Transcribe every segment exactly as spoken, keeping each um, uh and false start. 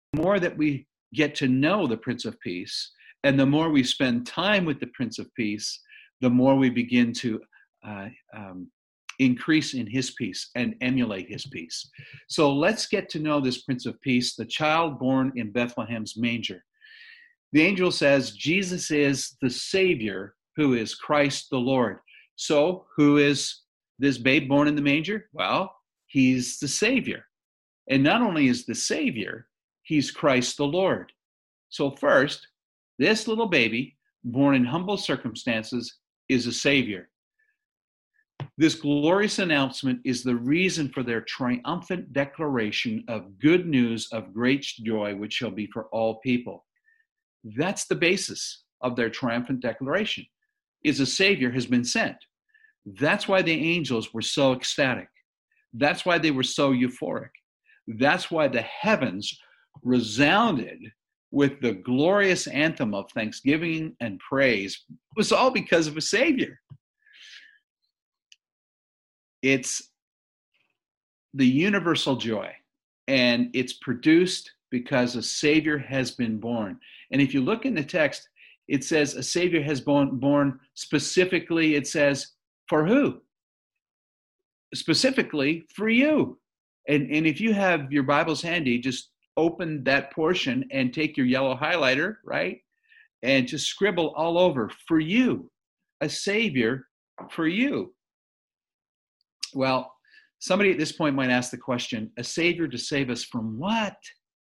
more that we get to know the Prince of Peace, and the more we spend time with the Prince of Peace, the more we begin to uh, um, increase in his peace and emulate his peace. So let's get to know this Prince of Peace, the child born in Bethlehem's manger. The angel says Jesus is the Savior, who is Christ the Lord. So who is this babe born in the manger? Well, he's the Savior. And not only is the Savior, he's Christ the Lord. So first, this little baby, born in humble circumstances, is a Savior. This glorious announcement is the reason for their triumphant declaration of good news of great joy, which shall be for all people. That's the basis of their triumphant declaration, is a Savior has been sent. That's why the angels were so ecstatic. That's why they were so euphoric. That's why the heavens resounded with the glorious anthem of thanksgiving and praise. It was all because of a Savior. It's the universal joy, and it's produced because a Savior has been born. And if you look in the text, it says a Savior has born, born specifically, it says, for who? Specifically for you. And, and if you have your Bibles handy, just open that portion and take your yellow highlighter, right? And just scribble all over, for you, a Savior for you. Well, somebody at this point might ask the question, a Savior to save us from what?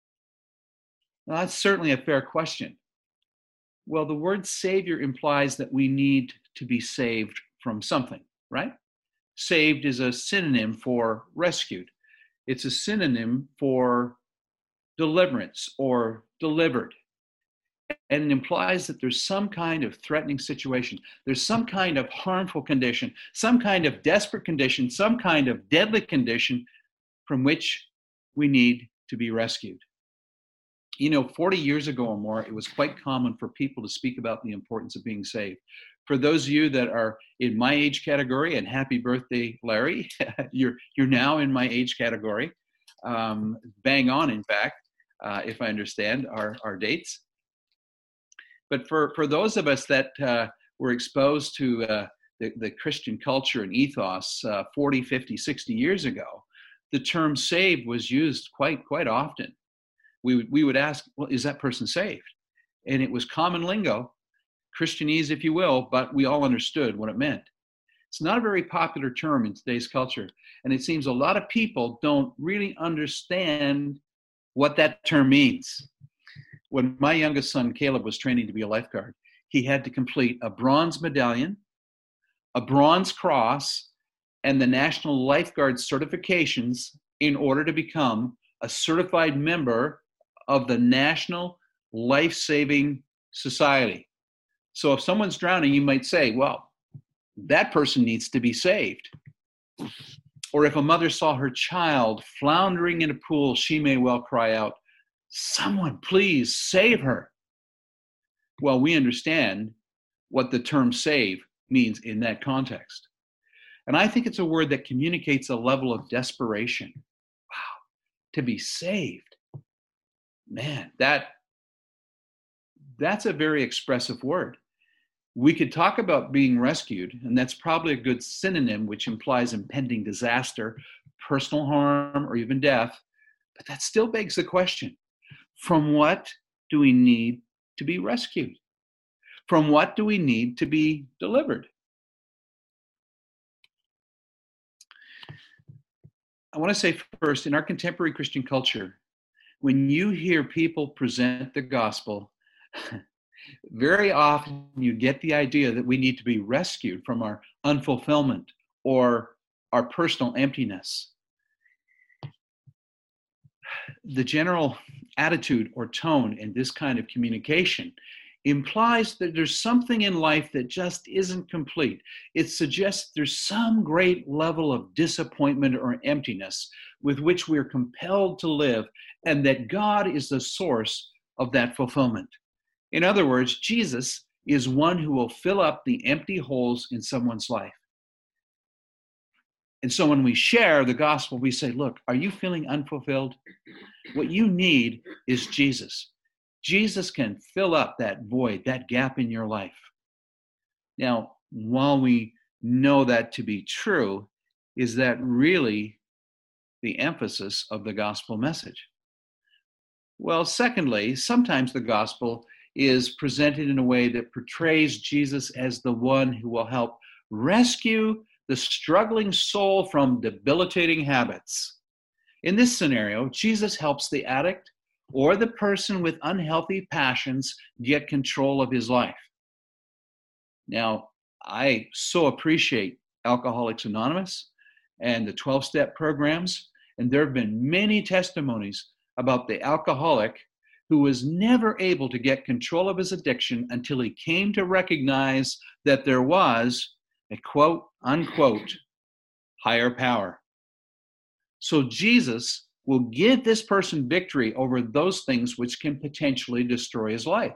Well, that's certainly a fair question. Well, the word Savior implies that we need to be saved from something, right? Saved is a synonym for rescued. It's a synonym for deliverance or delivered. And it implies that there's some kind of threatening situation. There's some kind of harmful condition, some kind of desperate condition, some kind of deadly condition from which we need to be rescued. You know, forty years ago or more, it was quite common for people to speak about the importance of being saved. For those of you that are in my age category, and happy birthday, Larry, you're you're now in my age category. Um, bang on, in fact, uh, if I understand our, our dates. But for, for those of us that uh, were exposed to uh, the, the Christian culture and ethos uh, forty, fifty, sixty years ago, the term saved was used quite, quite often. We would, we would ask, well, is that person saved? And it was common lingo, Christianese, if you will, but we all understood what it meant. It's not a very popular term in today's culture, and it seems a lot of people don't really understand what that term means. When my youngest son, Caleb, was training to be a lifeguard, he had to complete a bronze medallion, a bronze cross, and the National Lifeguard certifications in order to become a certified member of the National Life-Saving Society. So if someone's drowning, you might say, well, that person needs to be saved. Or if a mother saw her child floundering in a pool, she may well cry out, someone please save her. Well, we understand what the term save means in that context. And I think it's a word that communicates a level of desperation. Wow, to be saved. Man, that that's a very expressive word. We could talk about being rescued, and that's probably a good synonym, which implies impending disaster, personal harm, or even death. But that still begs the question, from what do we need to be rescued? From what do we need to be delivered? I want to say first, in our contemporary Christian culture, when you hear people present the gospel, very often you get the idea that we need to be rescued from our unfulfillment or our personal emptiness. The general attitude or tone in this kind of communication implies that there's something in life that just isn't complete. It suggests there's some great level of disappointment or emptiness with which we're compelled to live, and that God is the source of that fulfillment. In other words, Jesus is one who will fill up the empty holes in someone's life. And so when we share the gospel, we say, look, are you feeling unfulfilled? What you need is Jesus. Jesus can fill up that void, that gap in your life. Now, while we know that to be true, is that really the emphasis of the gospel message? Well, secondly, sometimes the gospel is presented in a way that portrays Jesus as the one who will help rescue the struggling soul from debilitating habits. In this scenario, Jesus helps the addict or the person with unhealthy passions get control of his life. Now, I so appreciate Alcoholics Anonymous and the twelve-step programs, and there have been many testimonies about the alcoholic who was never able to get control of his addiction until he came to recognize that there was a quote, unquote, higher power. So Jesus will give this person victory over those things which can potentially destroy his life.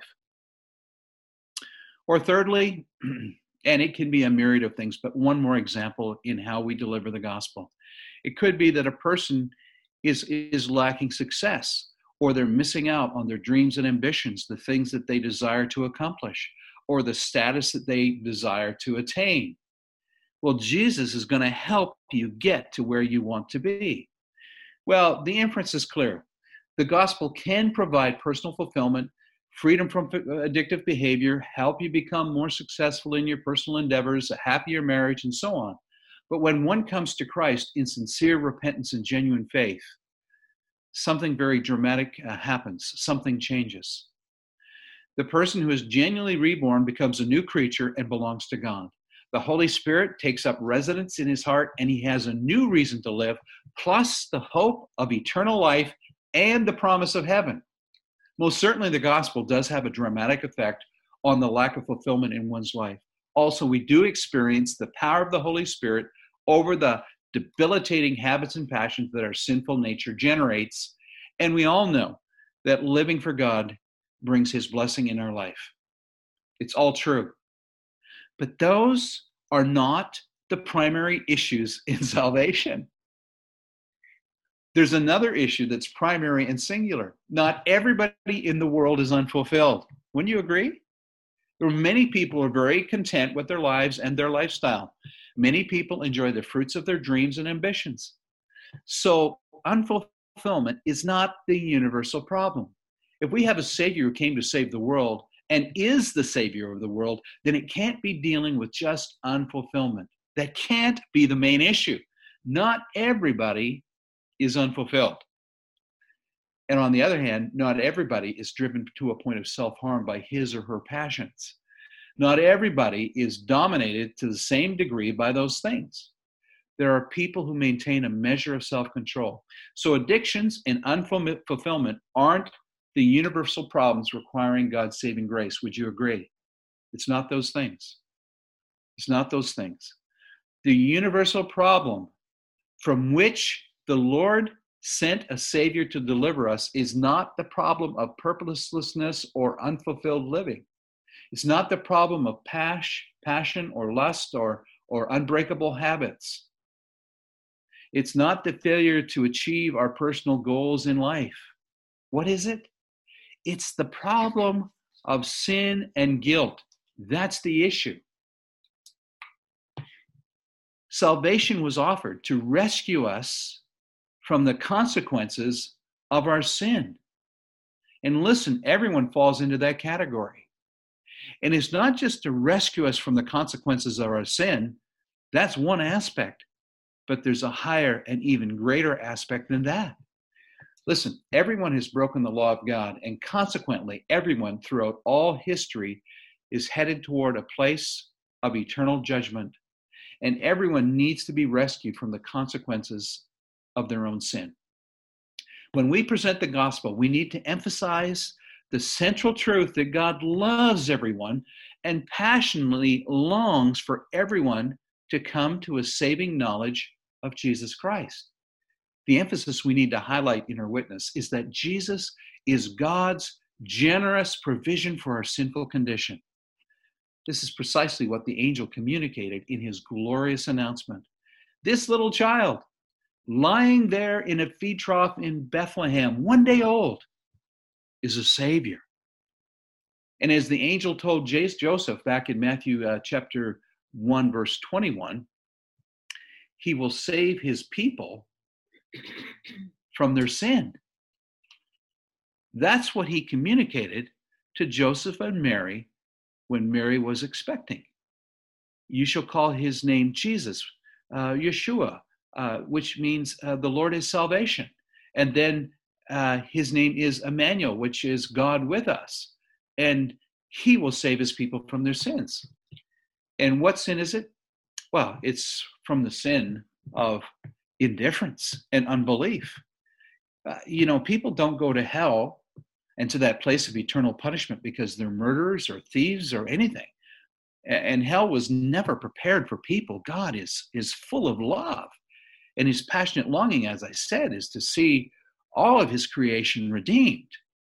Or thirdly, and it can be a myriad of things, but one more example in how we deliver the gospel. It could be that a person is, is lacking success, or they're missing out on their dreams and ambitions, the things that they desire to accomplish, or the status that they desire to attain. Well, Jesus is going to help you get to where you want to be. Well, the inference is clear. The gospel can provide personal fulfillment, freedom from addictive behavior, help you become more successful in your personal endeavors, a happier marriage, and so on. But when one comes to Christ in sincere repentance and genuine faith, something very dramatic uh, happens. Something changes. The person who is genuinely reborn becomes a new creature and belongs to God. The Holy Spirit takes up residence in his heart, and he has a new reason to live, plus the hope of eternal life and the promise of heaven. Most certainly, the gospel does have a dramatic effect on the lack of fulfillment in one's life. Also, we do experience the power of the Holy Spirit over the debilitating habits and passions that our sinful nature generates. And we all know that living for God brings his blessing in our life. It's all true. But those are not the primary issues in salvation. There's another issue that's primary and singular. Not everybody in the world is unfulfilled. Wouldn't you agree? There are many people who are very content with their lives and their lifestyle. Many people enjoy the fruits of their dreams and ambitions. So unfulfillment is not the universal problem. If we have a Savior who came to save the world and is the Savior of the world, then it can't be dealing with just unfulfillment. That can't be the main issue. Not everybody is unfulfilled. And on the other hand, not everybody is driven to a point of self-harm by his or her passions. Not everybody is dominated to the same degree by those things. There are people who maintain a measure of self-control. So addictions and unfulfillment aren't the universal problems requiring God's saving grace. Would you agree? It's not those things. It's not those things. The universal problem from which the Lord sent a Savior to deliver us is not the problem of purposelessness or unfulfilled living. It's not the problem of pas- passion or lust or, or unbreakable habits. It's not the failure to achieve our personal goals in life. What is it? It's the problem of sin and guilt. That's the issue. Salvation was offered to rescue us from the consequences of our sin. And listen, everyone falls into that category. And it's not just to rescue us from the consequences of our sin. That's one aspect. But there's a higher and even greater aspect than that. Listen, everyone has broken the law of God, and consequently, everyone throughout all history is headed toward a place of eternal judgment. And everyone needs to be rescued from the consequences of their own sin. When we present the gospel, we need to emphasize the central truth that God loves everyone and passionately longs for everyone to come to a saving knowledge of Jesus Christ. The emphasis we need to highlight in our witness is that Jesus is God's generous provision for our sinful condition. This is precisely what the angel communicated in his glorious announcement. This little child, lying there in a feed trough in Bethlehem, one day old, is a Savior. And as the angel told Joseph back in Matthew uh, chapter one, verse twenty-one, he will save his people from their sin. That's what he communicated to Joseph and Mary when Mary was expecting. You shall call his name Jesus, uh, Yeshua, uh, which means uh, the Lord is salvation. And then uh, his name is Emmanuel, which is God with us. And he will save his people from their sins. And what sin is it? Well, it's from the sin of indifference and unbelief. Uh, you know, people don't go to hell and to that place of eternal punishment because they're murderers or thieves or anything. And hell was never prepared for people. God is, is full of love. And his passionate longing, as I said, is to see all of his creation redeemed.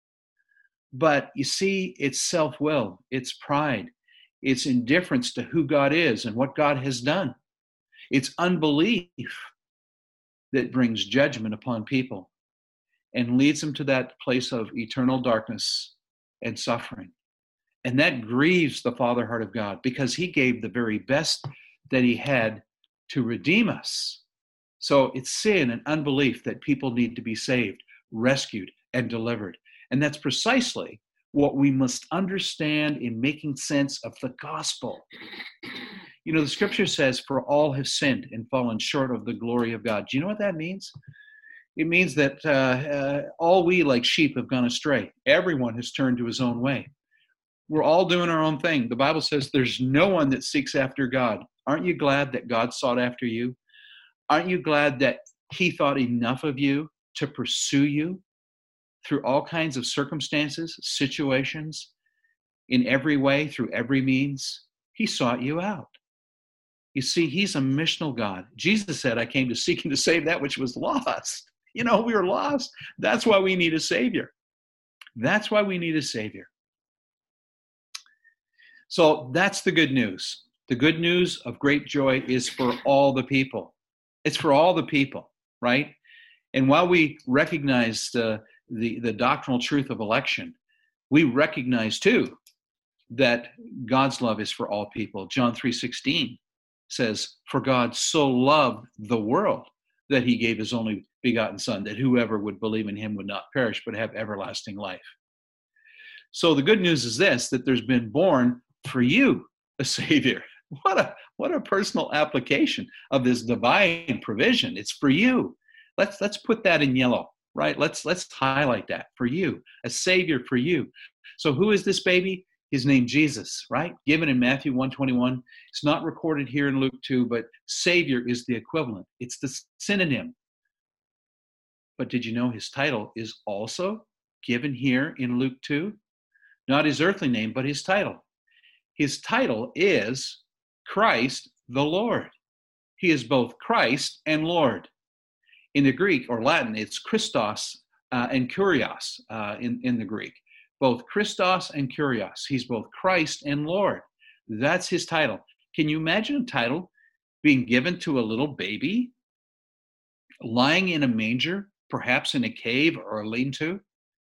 But you see, it's self-will, it's pride, it's indifference to who God is and what God has done. It's unbelief that brings judgment upon people and leads them to that place of eternal darkness and suffering. And that grieves the Father heart of God because he gave the very best that he had to redeem us. So it's sin and unbelief that people need to be saved, rescued, and delivered. And that's precisely what we must understand in making sense of the gospel. You know, the scripture says, for all have sinned and fallen short of the glory of God. Do you know what that means? It means that uh, uh, all we like sheep have gone astray. Everyone has turned to his own way. We're all doing our own thing. The Bible says there's no one that seeks after God. Aren't you glad that God sought after you? Aren't you glad that he thought enough of you to pursue you through all kinds of circumstances, situations, in every way, through every means? He sought you out. You see, he's a missional God. Jesus said, I came to seek and to save that which was lost. You know, we were lost. That's why we need a Savior. That's why we need a Savior. So that's the good news. The good news of great joy is for all the people. It's for all the people, right? And while we recognize the, the, the doctrinal truth of election, we recognize too that God's love is for all people. John three sixteen says, for God so loved the world that he gave his only begotten son, that whoever would believe in him would not perish, but have everlasting life. So the good news is this, that there's been born for you a Savior. What a what a personal application of this divine provision. It's for you. Let's let's put that in yellow, right? Let's let's highlight that. For you, a Savior for you. So who is this baby? His name Jesus, right? Given in Matthew one twenty-one. It's not recorded here in Luke two, but Savior is the equivalent. It's the synonym. But did you know his title is also given here in Luke two? Not his earthly name, but his title. His title is Christ the Lord. He is both Christ and Lord. In the Greek or Latin, it's Christos uh, and Kurios uh, in, in the Greek. Both Christos and Kurios. He's both Christ and Lord. That's his title. Can you imagine a title being given to a little baby lying in a manger, perhaps in a cave or a lean-to?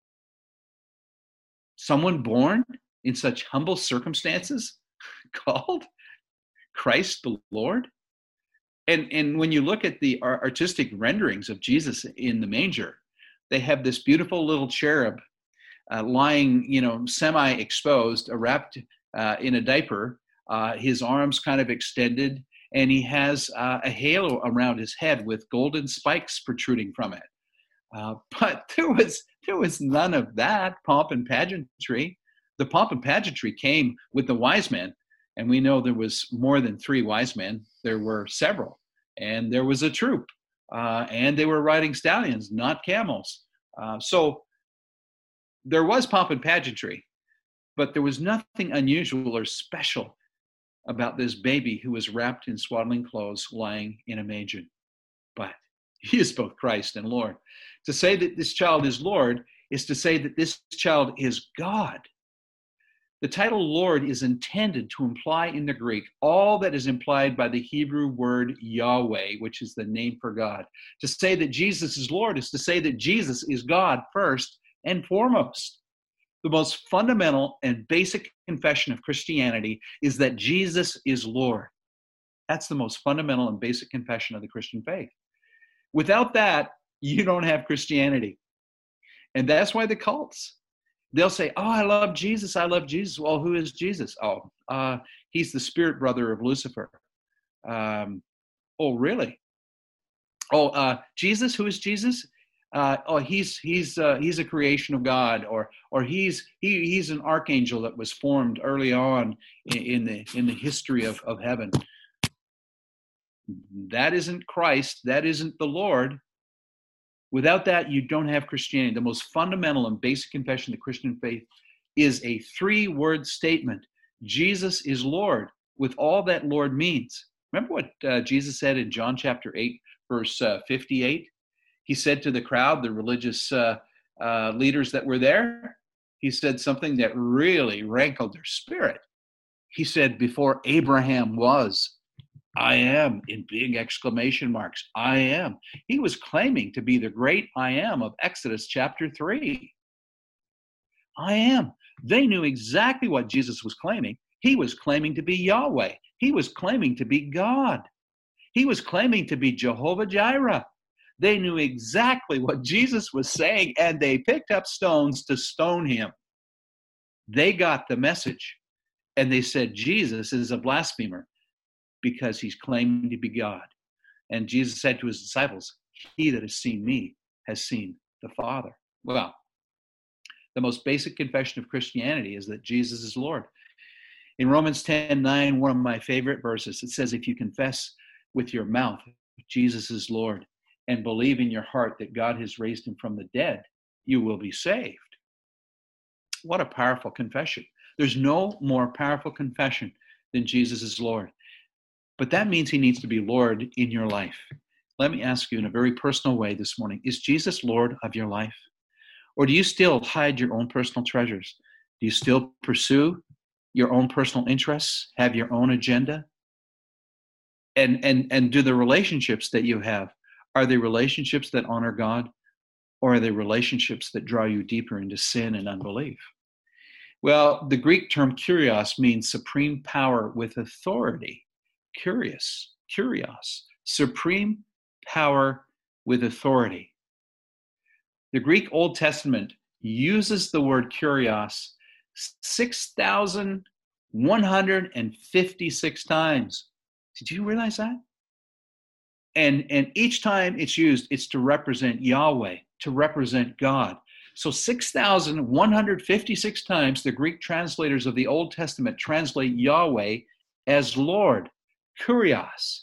Someone born in such humble circumstances called Christ the Lord? And, and when you look at the artistic renderings of Jesus in the manger, they have this beautiful little cherub uh, lying, you know, semi-exposed, uh, wrapped uh, in a diaper, uh, his arms kind of extended, and he has uh, a halo around his head with golden spikes protruding from it. Uh, but there was there was none of that pomp and pageantry. The pomp and pageantry came with the wise men, and we know there was more than three wise men. There were several, and there was a troop, uh, and they were riding stallions, not camels. Uh, so there was pomp and pageantry, but there was nothing unusual or special about this baby who was wrapped in swaddling clothes lying in a manger. But he is both Christ and Lord. To say that this child is Lord is to say that this child is God. The title Lord is intended to imply in the Greek all that is implied by the Hebrew word Yahweh, which is the name for God. To say that Jesus is Lord is to say that Jesus is God first and foremost. The most fundamental and basic confession of Christianity is that Jesus is Lord. That's the most fundamental and basic confession of the Christian faith. Without that, you don't have Christianity. And that's why the cults, they'll say, oh, I love Jesus, I love Jesus. Well, who is Jesus? Oh, uh, he's the spirit brother of Lucifer. Um, oh, really? Oh, uh, Jesus, who is Jesus? Uh, oh, he's he's uh, he's a creation of God, or or he's he he's an archangel that was formed early on in, in the in the history of, of heaven. That isn't Christ. That isn't the Lord. Without that, you don't have Christianity. The most fundamental and basic confession of the Christian faith is a three-word statement. Jesus is Lord, with all that Lord means. Remember what uh, Jesus said in John chapter eight, verse uh, fifty-eight? He said to the crowd, the religious uh, uh, leaders that were there, he said something that really rankled their spirit. He said, before Abraham was, I am, in big exclamation marks, I am. He was claiming to be the great I am of Exodus chapter three. I am. They knew exactly what Jesus was claiming. He was claiming to be Yahweh. He was claiming to be God. He was claiming to be Jehovah Jireh. They knew exactly what Jesus was saying, and they picked up stones to stone him. They got the message, and they said, Jesus is a blasphemer because he's claiming to be God. And Jesus said to his disciples, he that has seen me has seen the Father. Well, the most basic confession of Christianity is that Jesus is Lord. In Romans ten nine, one of my favorite verses, it says, if you confess with your mouth Jesus is Lord and believe in your heart that God has raised him from the dead, you will be saved. What a powerful confession. There's no more powerful confession than Jesus is Lord. But that means he needs to be Lord in your life. Let me ask you in a very personal way this morning, is Jesus Lord of your life? Or do you still hide your own personal treasures? Do you still pursue your own personal interests, have your own agenda? And, and, and do the relationships that you have, are they relationships that honor God? Or are they relationships that draw you deeper into sin and unbelief? Well, the Greek term kurios means supreme power with authority. Curious, kurios, supreme power with authority. The Greek Old Testament uses the word kurios six thousand one hundred fifty-six times. Did you realize that? And, and each time it's used, it's to represent Yahweh, to represent God. So six thousand one hundred fifty-six times the Greek translators of the Old Testament translate Yahweh as Lord, kurios.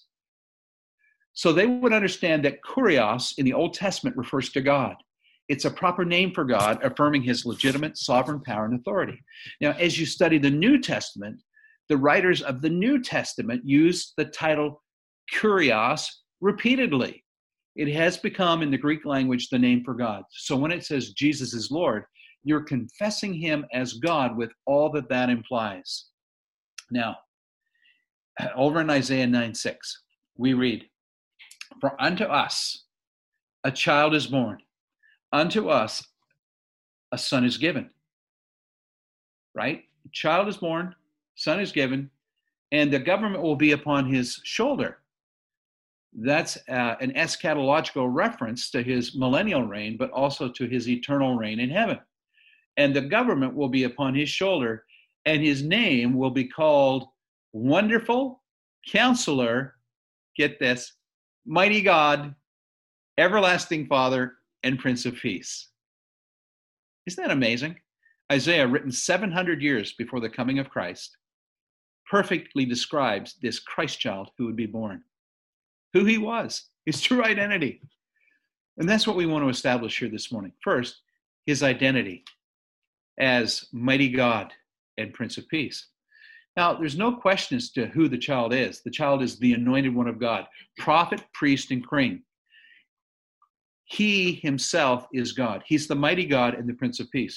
So they would understand that kurios in the Old Testament refers to God. It's a proper name for God, affirming his legitimate sovereign power and authority. Now, as you study the New Testament, the writers of the New Testament use the title kurios repeatedly. It has become, in the Greek language, the name for God. So when it says Jesus is Lord, you're confessing him as God with all that that implies. Now, over in Isaiah nine six, we read, for unto us a child is born, unto us a son is given. Right? A child is born, son is given, and the government will be upon his shoulder. That's uh, an eschatological reference to his millennial reign, but also to his eternal reign in heaven. And the government will be upon his shoulder, and his name will be called Wonderful Counselor, get this, Mighty God, Everlasting Father, and Prince of Peace. Isn't that amazing? Isaiah, written seven hundred years before the coming of Christ, perfectly describes this Christ child who would be born, who he was, his true identity. And that's what we want to establish here this morning. First, his identity as Mighty God and Prince of Peace. Now, there's no question as to who the child is. The child is the anointed one of God, prophet, priest, and king. He himself is God. He's the mighty God and the Prince of Peace.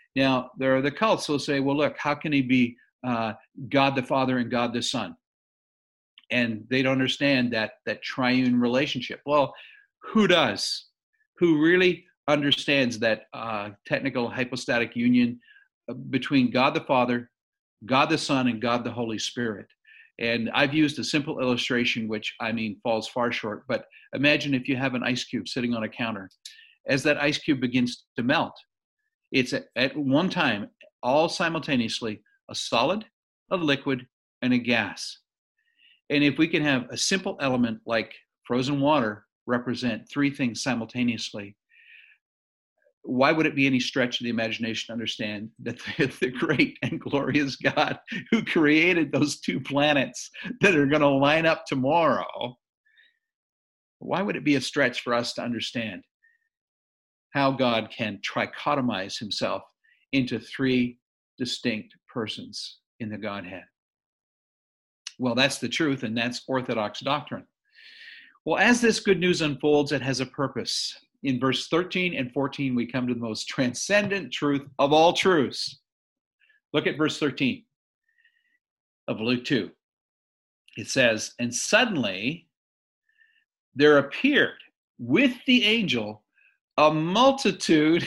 Now, there are the cults who will say, well, look, how can he be uh, God the Father and God the Son? And they don't understand that, that triune relationship. Well, who does? Who really understands that uh, technical hypostatic union between God the Father, God the Son, and God the Holy Spirit? And I've used a simple illustration, which I mean falls far short, but imagine if you have an ice cube sitting on a counter. As that ice cube begins to melt, it's at, at one time, all simultaneously, a solid, a liquid, and a gas. And if we can have a simple element like frozen water represent three things simultaneously, why would it be any stretch of the imagination to understand that the, the great and glorious God who created those two planets that are going to line up tomorrow, why would it be a stretch for us to understand how God can trichotomize himself into three distinct persons in the Godhead? Well, that's the truth, and that's Orthodox doctrine. Well, as this good news unfolds, it has a purpose. In verse thirteen and fourteen, we come to the most transcendent truth of all truths. Look at verse thirteen of Luke two. It says, and suddenly there appeared with the angel a multitude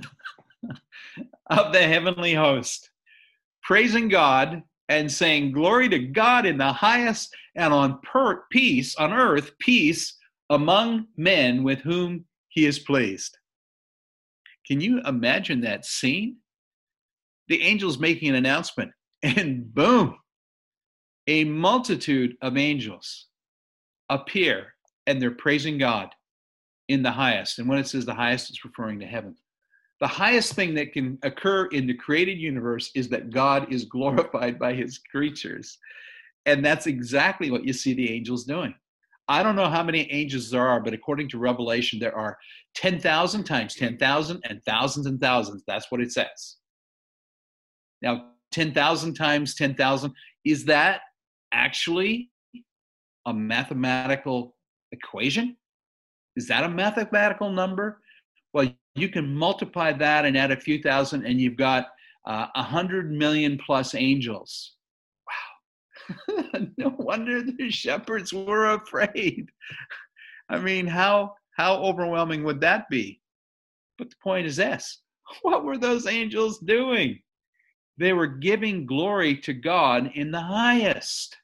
of the heavenly host, praising God and saying, glory to God in the highest, and on per- peace, on earth, peace among men with whom he is pleased. Can you imagine that scene? The angel's making an announcement, and boom, a multitude of angels appear, and they're praising God in the highest. And when it says the highest, it's referring to heaven. The highest thing that can occur in the created universe is that God is glorified by his creatures. And that's exactly what you see the angels doing. I don't know how many angels there are, but according to Revelation, there are ten thousand times ten thousand and thousands and thousands. That's what it says. Now, ten thousand times ten thousand, is that actually a mathematical equation? Is that a mathematical number? Well, you can multiply that and add a few thousand, and you've got uh, one hundred million plus angels. Wow. No wonder the shepherds were afraid. I mean, how, how overwhelming would that be? But the point is this. What were those angels doing? They were giving glory to God in the highest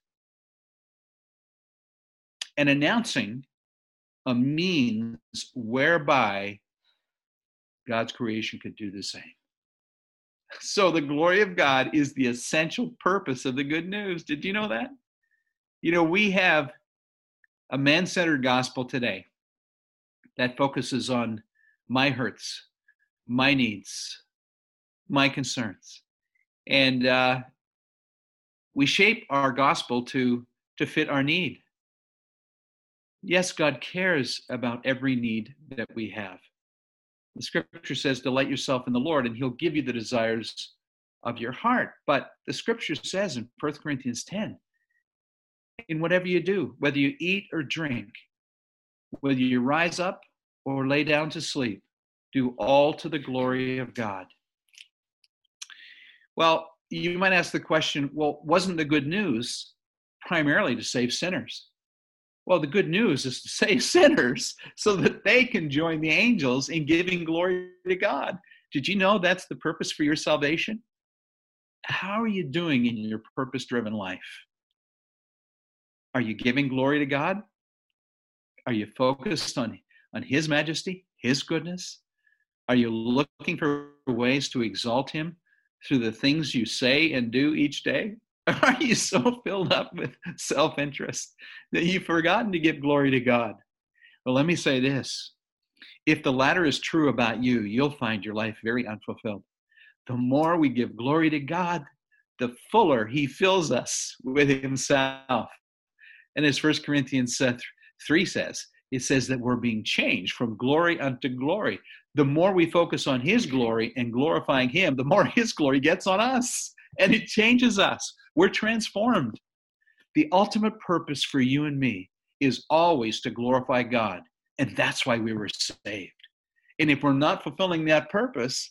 and announcing a means whereby God's creation could do the same. So the glory of God is the essential purpose of the good news. Did you know that? You know, we have a man-centered gospel today that focuses on my hurts, my needs, my concerns. And uh, we shape our gospel to, to fit our need. Yes, God cares about every need that we have. The scripture says, delight yourself in the Lord, and he'll give you the desires of your heart. But the scripture says in First Corinthians ten, in whatever you do, whether you eat or drink, whether you rise up or lay down to sleep, do all to the glory of God. Well, you might ask the question, well, wasn't the good news primarily to save sinners? Well, the good news is to save sinners so that they can join the angels in giving glory to God. Did you know that's the purpose for your salvation? How are you doing in your purpose-driven life? Are you giving glory to God? Are you focused on, on his majesty, his goodness? Are you looking for ways to exalt him through the things you say and do each day? Are you so filled up with self-interest that you've forgotten to give glory to God? Well, let me say this. If the latter is true about you, you'll find your life very unfulfilled. The more we give glory to God, the fuller he fills us with himself. And as First Corinthians three says, it says that we're being changed from glory unto glory. The more we focus on his glory and glorifying him, the more his glory gets on us. And it changes us. We're transformed. The ultimate purpose for you and me is always to glorify God. And that's why we were saved. And if we're not fulfilling that purpose,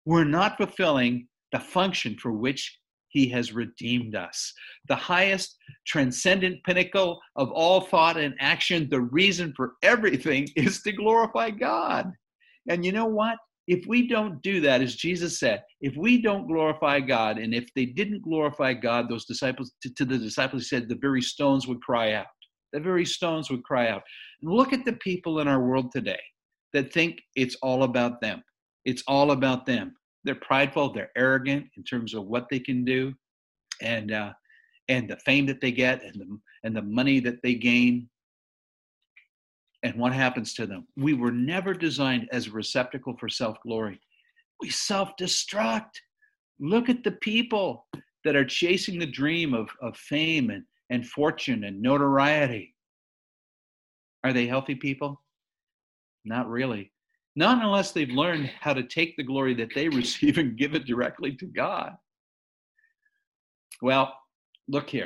we're not fulfilling the function for which he has redeemed us. The highest transcendent pinnacle of all thought and action, the reason for everything is to glorify God. And you know what? If we don't do that, as Jesus said, if we don't glorify God, and if they didn't glorify God, those disciples, to, to the disciples, he said, the very stones would cry out. The very stones would cry out. And look at the people in our world today that think it's all about them. It's all about them. They're prideful, they're arrogant in terms of what they can do, and uh, and the fame that they get, and the and the money that they gain. And what happens to them? We were never designed as a receptacle for self-glory. We self-destruct. Look at the people that are chasing the dream of, of fame and, and fortune and notoriety. Are they healthy people? Not really. Not unless they've learned how to take the glory that they receive and give it directly to God. Well, look here.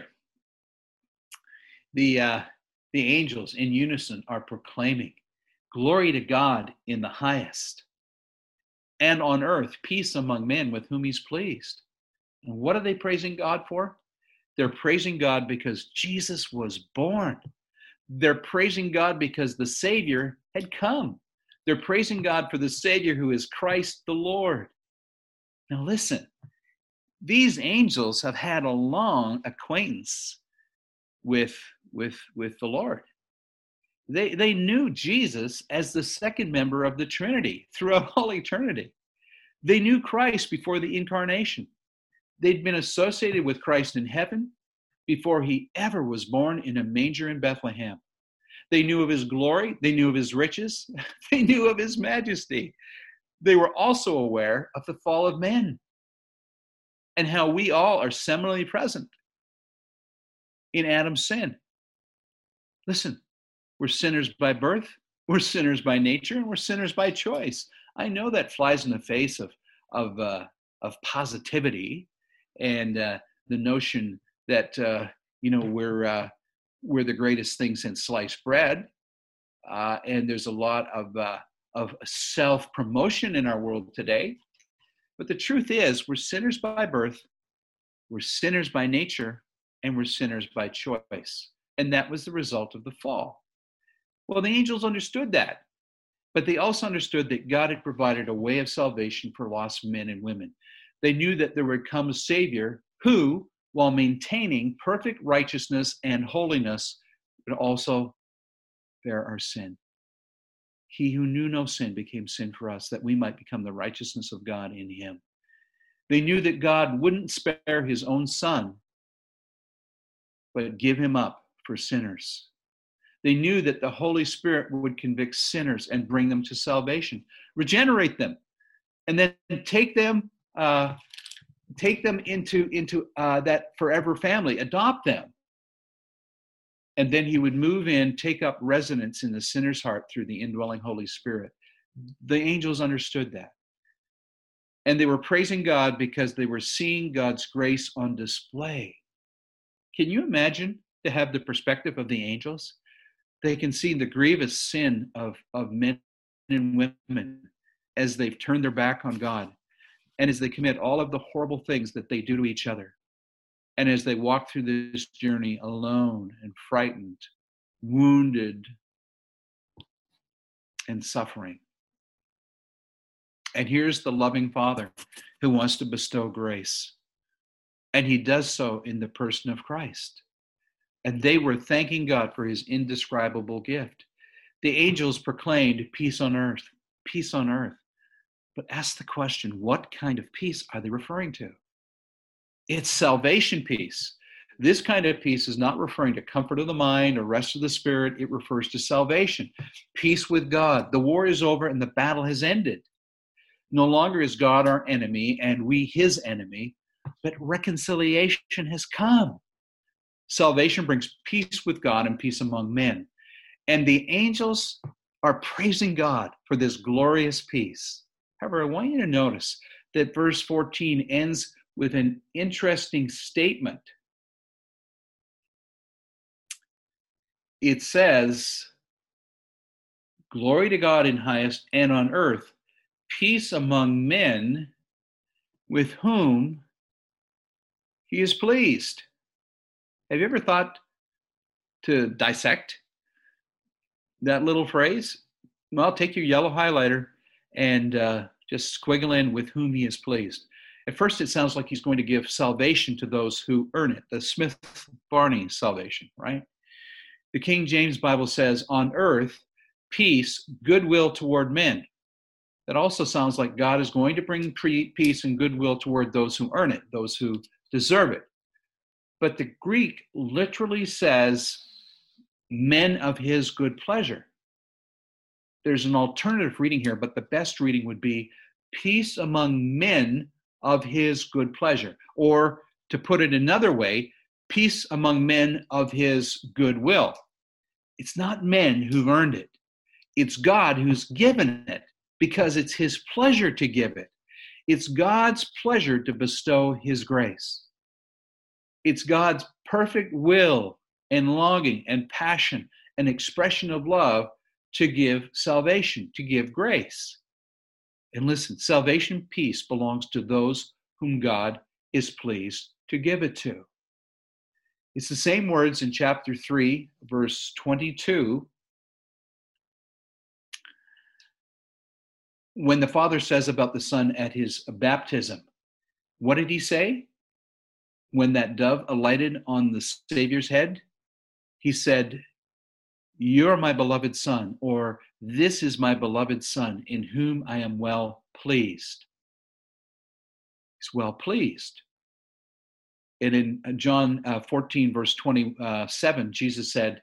The uh, the angels in unison are proclaiming, glory to God in the highest, and on earth peace among men with whom he's pleased. And what are they praising God for? They're praising God because Jesus was born. They're praising God because the Savior had come. They're praising God for the Savior who is Christ the Lord. Now listen, these angels have had a long acquaintance with, with, with the Lord. They, they knew Jesus as the second member of the Trinity throughout all eternity. They knew Christ before the incarnation. They'd been associated with Christ in heaven before he ever was born in a manger in Bethlehem. They knew of his glory. They knew of his riches. They knew of his majesty. They were also aware of the fall of men and how we all are seminally present in Adam's sin. Listen, we're sinners by birth, we're sinners by nature, and we're sinners by choice. I know that flies in the face of, of, uh, of positivity and uh, the notion that, uh, you know, we're, uh, we're the greatest thing since sliced bread. Uh, and there's a lot of, uh, of self-promotion in our world today. But the truth is, we're sinners by birth, we're sinners by nature, and we're sinners by choice. And that was the result of the fall. Well, the angels understood that. But they also understood that God had provided a way of salvation for lost men and women. They knew that there would come a Savior who, while maintaining perfect righteousness and holiness, would also bear our sin. He who knew no sin became sin for us, that we might become the righteousness of God in him. They knew that God wouldn't spare his own son, but give him up for sinners. They knew that the Holy Spirit would convict sinners and bring them to salvation, regenerate them, and then take them uh, take them into, into uh, that forever family, adopt them. And then he would move in, take up residence in the sinner's heart through the indwelling Holy Spirit. The angels understood that. And they were praising God because they were seeing God's grace on display. Can you imagine to have the perspective of the angels? They can see the grievous sin of, of men and women as they've turned their back on God, and as they commit all of the horrible things that they do to each other. And as they walk through this journey alone and frightened, wounded, and suffering. And here's the loving Father who wants to bestow grace. And he does so in the person of Christ. And they were thanking God for his indescribable gift. The angels proclaimed peace on earth, peace on earth. But ask the question, what kind of peace are they referring to? It's salvation peace. This kind of peace is not referring to comfort of the mind or rest of the spirit. It refers to salvation, peace with God. The war is over and the battle has ended. No longer is God our enemy and we his enemy, but reconciliation has come. Salvation brings peace with God and peace among men. And the angels are praising God for this glorious peace. However, I want you to notice that verse fourteen ends with an interesting statement. It says, glory to God in highest, and on earth, peace among men with whom he is pleased. Have you ever thought to dissect that little phrase? Well, take your yellow highlighter and uh, just squiggle in with whom he is pleased. At first, it sounds like he's going to give salvation to those who earn it, the Smith-Barney salvation, right? The King James Bible says, on earth, peace, goodwill toward men. That also sounds like God is going to bring peace and goodwill toward those who earn it, those who deserve it. But the Greek literally says, men of his good pleasure. There's an alternative reading here, but the best reading would be peace among men of his good pleasure. Or to put it another way, peace among men of his goodwill. It's not men who've earned it. It's God who's given it because it's his pleasure to give it. It's God's pleasure to bestow his grace. It's God's perfect will and longing and passion and expression of love to give salvation, to give grace. And listen, salvation, peace belongs to those whom God is pleased to give it to. It's the same words in chapter three, verse twenty-two, when the Father says about the Son at his baptism. What did he say? When that dove alighted on the Savior's head, he said, "You're my beloved Son," or "This is my beloved Son, in whom I am well pleased." He's well pleased. And in John uh, fourteen, verse twenty-seven, Jesus said,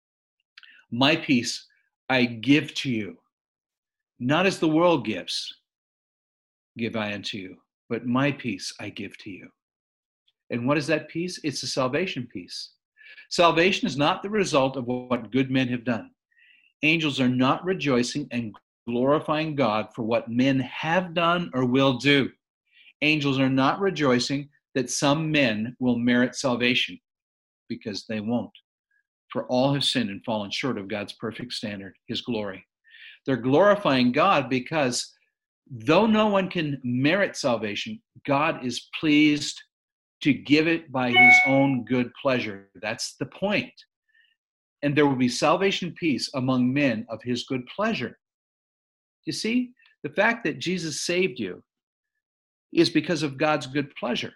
"My peace I give to you, not as the world gives, give I unto you, but my peace I give to you." And what is that peace? It's a salvation peace. Salvation is not the result of what good men have done. Angels are not rejoicing and glorifying God for what men have done or will do. Angels are not rejoicing that some men will merit salvation, because they won't. For all have sinned and fallen short of God's perfect standard, his glory. They're glorifying God because though no one can merit salvation, God is pleased to give it by his own good pleasure. That's the point. And there will be salvation peace among men of his good pleasure. You see, the fact that Jesus saved you is because of God's good pleasure.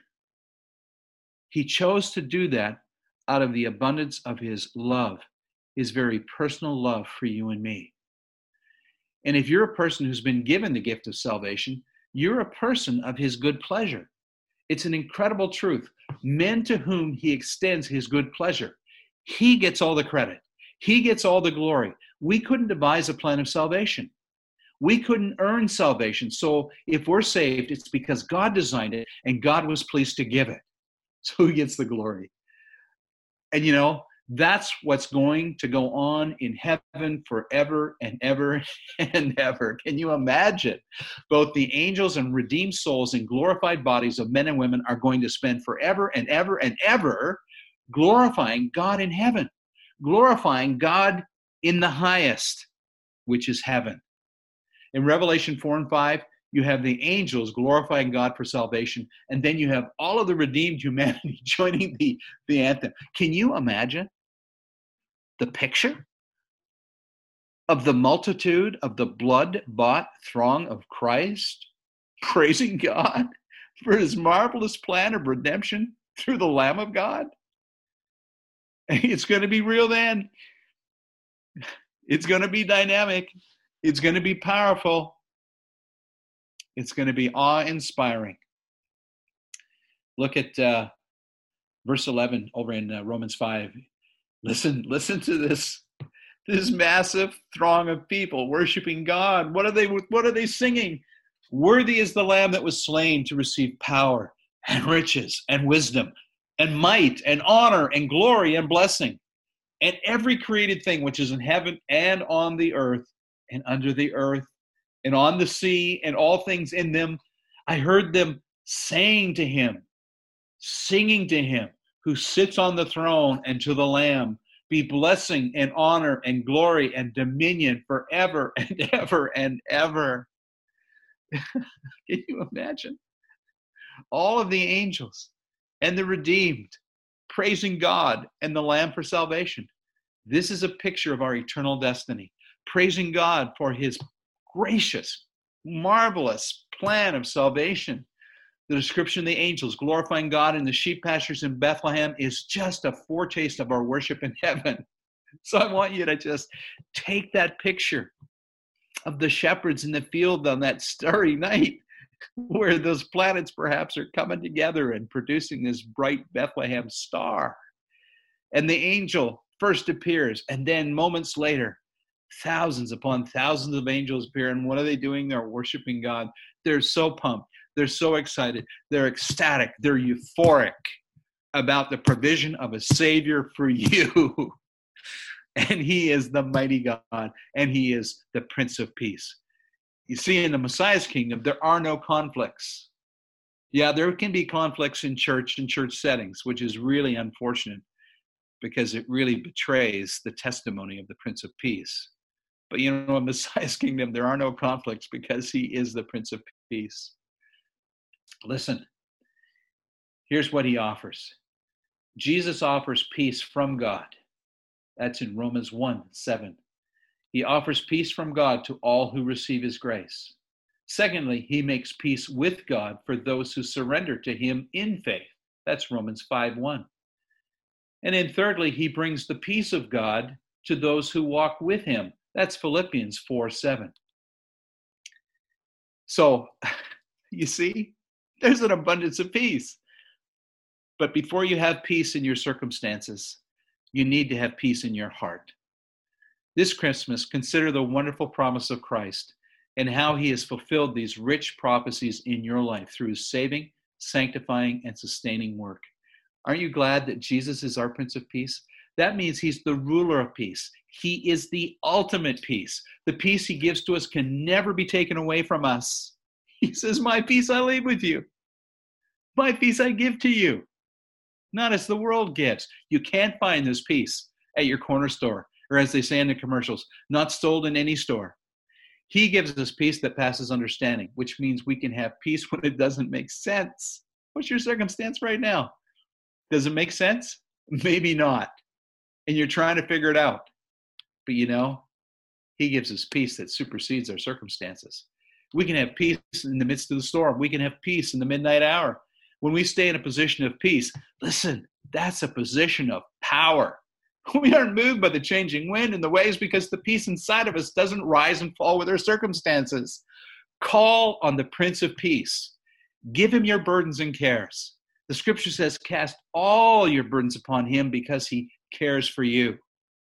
He chose to do that out of the abundance of his love, his very personal love for you and me. And if you're a person who's been given the gift of salvation, you're a person of his good pleasure. It's an incredible truth. Men to whom he extends his good pleasure, he gets all the credit. He gets all the glory. We couldn't devise a plan of salvation. We couldn't earn salvation. So if we're saved, it's because God designed it and God was pleased to give it. So he gets the glory. And you know, that's what's going to go on in heaven forever and ever and ever. Can you imagine? Both the angels and redeemed souls in glorified bodies of men and women are going to spend forever and ever and ever glorifying God in heaven, glorifying God in the highest, which is heaven. In Revelation four and five, you have the angels glorifying God for salvation, and then you have all of the redeemed humanity joining the, the anthem. Can you imagine the picture of the multitude of the blood-bought throng of Christ praising God for his marvelous plan of redemption through the Lamb of God? It's going to be real then. It's going to be dynamic. It's going to be powerful. It's going to be awe-inspiring. Look at uh, verse eleven over in uh, Romans five. Listen, listen to this, this massive throng of people worshiping God. What are they, what are they singing? Worthy is the Lamb that was slain to receive power and riches and wisdom and might and honor and glory and blessing. And every created thing which is in heaven and on the earth and under the earth and on the sea and all things in them, I heard them saying to him, singing to him who sits on the throne and to the Lamb, be blessing and honor and glory and dominion forever and ever and ever. Can you imagine? all of the angels and the redeemed, praising God and the Lamb for salvation. This is a picture of our eternal destiny, praising God for his gracious, marvelous plan of salvation. The description of the angels glorifying God in the sheep pastures in Bethlehem is just a foretaste of our worship in heaven. So I want you to just take that picture of the shepherds in the field on that starry night, where those planets perhaps are coming together and producing this bright Bethlehem star. And the angel first appears, and then moments later, thousands upon thousands of angels appear. And what are they doing? They're worshiping God. They're so pumped. They're so excited. They're ecstatic. They're euphoric about the provision of a Savior for you. And he is the mighty God, and he is the Prince of Peace. You see, in the Messiah's kingdom, there are no conflicts. Yeah, there can be conflicts in church and church settings, which is really unfortunate because it really betrays the testimony of the Prince of Peace. But you know, in Messiah's kingdom, there are no conflicts because he is the Prince of Peace. Listen, here's what he offers. Jesus offers peace from God. That's in Romans one seven. He offers peace from God to all who receive his grace. Secondly, he makes peace with God for those who surrender to him in faith. That's Romans five one. And then thirdly, he brings the peace of God to those who walk with him. That's Philippians four seven. So, you see, there's an abundance of peace. But before you have peace in your circumstances, you need to have peace in your heart. This Christmas, consider the wonderful promise of Christ and how he has fulfilled these rich prophecies in your life through his saving, sanctifying, and sustaining work. Aren't you glad that Jesus is our Prince of Peace? That means he's the ruler of peace. He is the ultimate peace. The peace he gives to us can never be taken away from us. He says, my peace I leave with you. My peace I give to you. Not as the world gives. You can't find this peace at your corner store, or as they say in the commercials, not sold in any store. He gives us peace that passes understanding, which means we can have peace when it doesn't make sense. What's your circumstance right now? Does it make sense? Maybe not. And you're trying to figure it out. But you know, he gives us peace that supersedes our circumstances. We can have peace in the midst of the storm. We can have peace in the midnight hour. When we stay in a position of peace, listen, that's a position of power. We aren't moved by the changing wind and the waves because the peace inside of us doesn't rise and fall with our circumstances. Call on the Prince of Peace. Give him your burdens and cares. The scripture says, cast all your burdens upon him because he cares for you.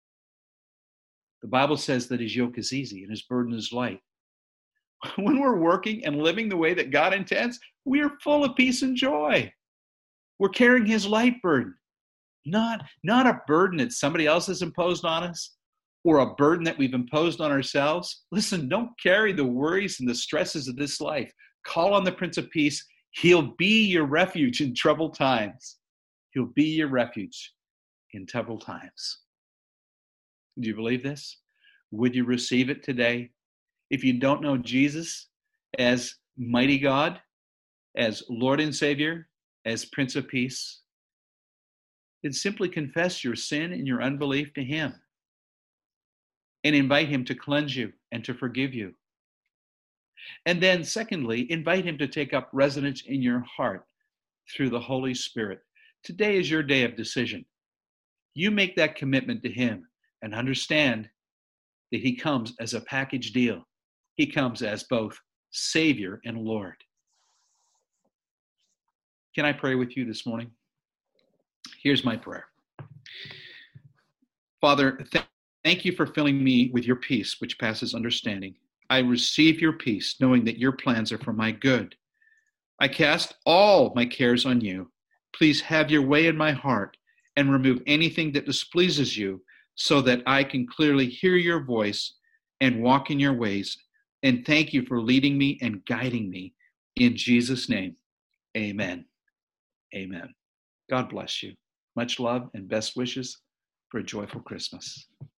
The Bible says that his yoke is easy and his burden is light. When we're working and living the way that God intends, we are full of peace and joy. We're carrying his light burden, not, not a burden that somebody else has imposed on us or a burden that we've imposed on ourselves. Listen, don't carry the worries and the stresses of this life. Call on the Prince of Peace. He'll be your refuge in troubled times. He'll be your refuge in troubled times. Do you believe this? Would you receive it today? If you don't know Jesus as mighty God, as Lord and Savior, as Prince of Peace, then simply confess your sin and your unbelief to him and invite him to cleanse you and to forgive you. And then secondly, invite him to take up residence in your heart through the Holy Spirit. Today is your day of decision. You make that commitment to him and understand that he comes as a package deal. He comes as both Savior and Lord. Can I pray with you this morning? Here's my prayer. Father, th- thank you for filling me with your peace, which passes understanding. I receive your peace, knowing that your plans are for my good. I cast all my cares on you. Please have your way in my heart and remove anything that displeases you so that I can clearly hear your voice and walk in your ways. And thank you for leading me and guiding me. In Jesus' name, amen. Amen. God bless you. Much love and best wishes for a joyful Christmas.